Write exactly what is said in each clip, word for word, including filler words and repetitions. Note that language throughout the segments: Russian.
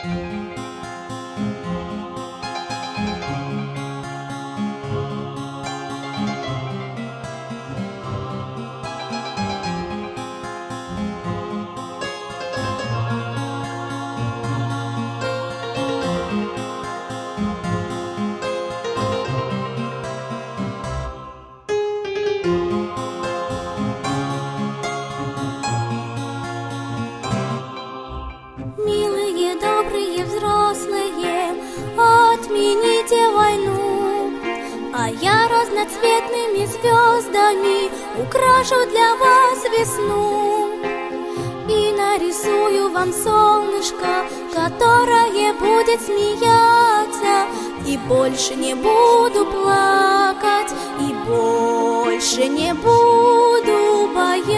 Милые, добрые взрослые, отмените войну, а я разноцветными звездами украшу для вас весну и нарисую вам солнышко, которое будет смеяться, и больше не буду плакать, и больше не буду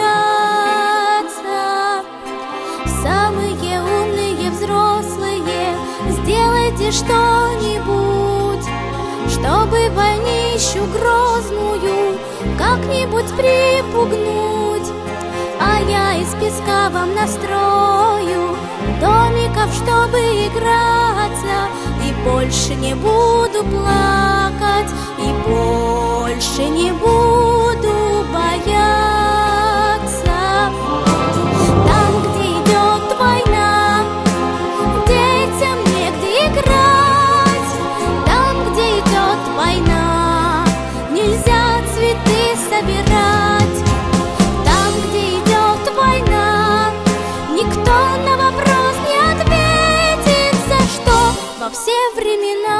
бояться. Самые умные взрослые, сделайте что-нибудь, чтобы войнищу грозную как-нибудь припугнуть. А я из песка вам настрою домиков, чтобы играться, и больше не буду плакать, и больше не буду бояться. Там, где идет война, детям негде играть. Там, где идет война, нельзя цветы собирать. Там, где идет война, никто на вопрос не ответит, за что во все времена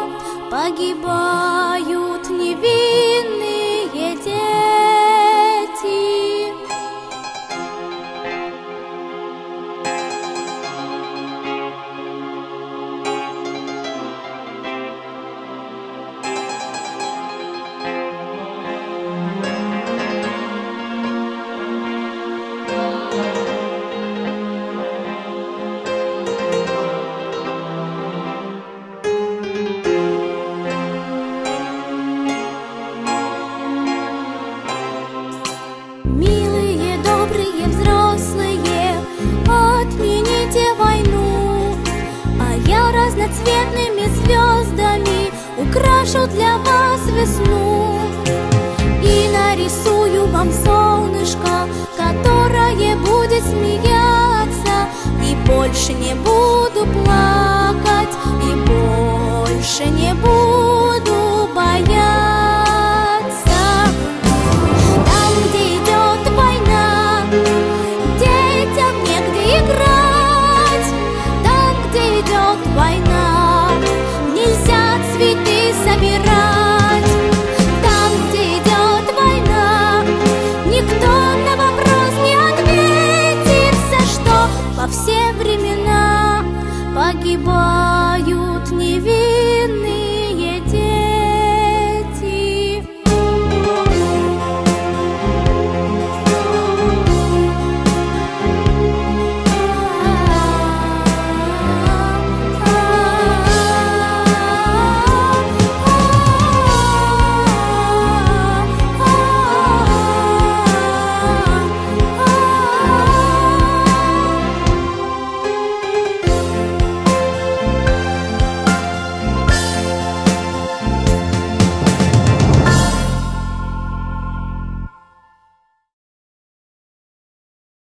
погибают невинные дети. Милые, добрые взрослые, отмените войну, а я разноцветными звездами украшу для вас весну